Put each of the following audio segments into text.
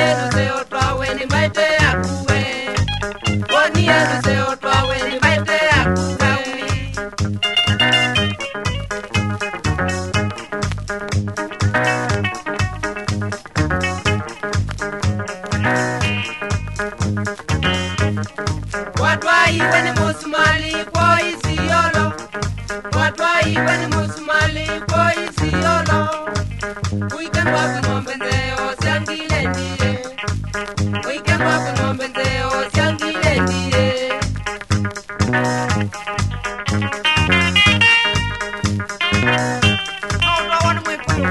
yenu se otwa weni maite akuwe. Woni yenu se otwa weni maite akuwe. Watwa iweni musumali kwa isiolo. Watwa iweni musumali kwa isiolo. Weekend walk ngombe nzeo siangile ndiye. Weekend walk ngombe nzeo siangile ndiye. No one mwepuyo.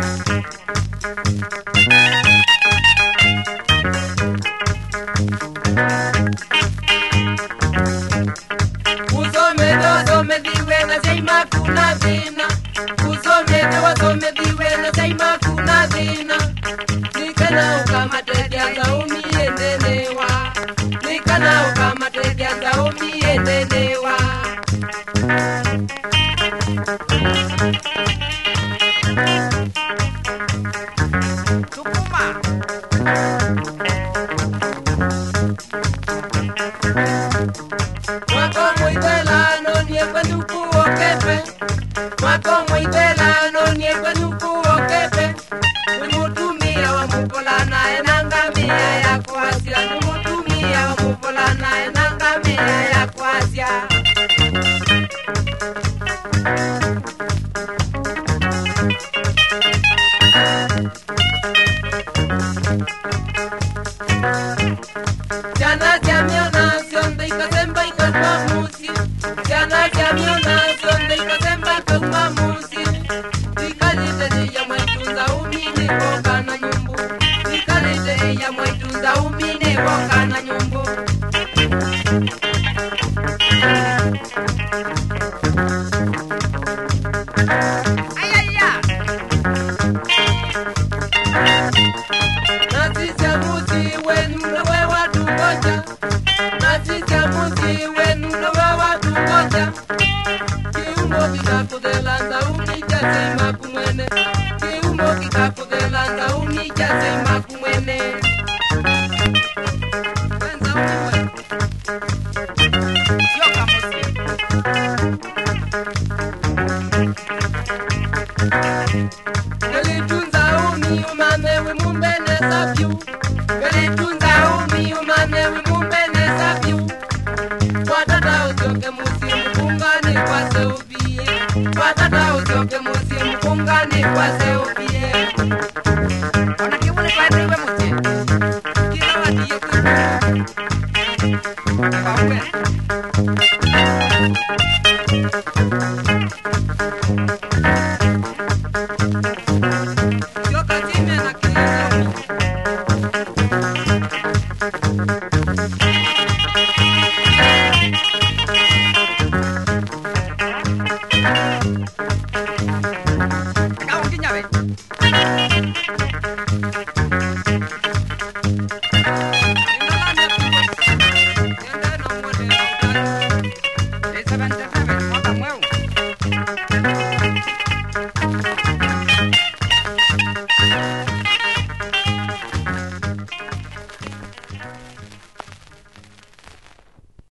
Usome diwe na seima kuna dina. Usome diwe na seima kuna dina. Nikana ukamate za umiendenewa. Nikana ukamate za umiendenewa. Tukuma Mwako mwitela no niekwe nuku okepe. Mwako mwitela no niekwe nuku okepe. Numutumia wa mupolana enangamia ya kwasya. Numutumia wa mupolana enangamia ya kwasya. Jana jamiona sionde ikasemba ikatwa musi. Jana jamiona sionde ikasemba ikatwa musi. Ikalite ya maitunza umini boka na nyumbu. Ikalite ya maitunza umini boka na nyumbu. Ayaya Nasisya musi wenu mlewe watu ngoja. Nasisya musi wenu mlewe watu ngoja. Kiumo kikakudelanda umijase kumwene. Kiumo kikakudelanda umijase kumwene. Wenza umiwe Yoka musi Gelitunza umi umane wimumbene sapyu. Gelitunza umi umane wimumbene sapyu. Watata usioke musi mkungani kwa seubie. Watata usioke musi mkungani kwa seubie. Ona kibune kwa ewe musi. Kila wadiye kuibu. Nakauwe Yoka jime na kilisa umi. Kau kinyawe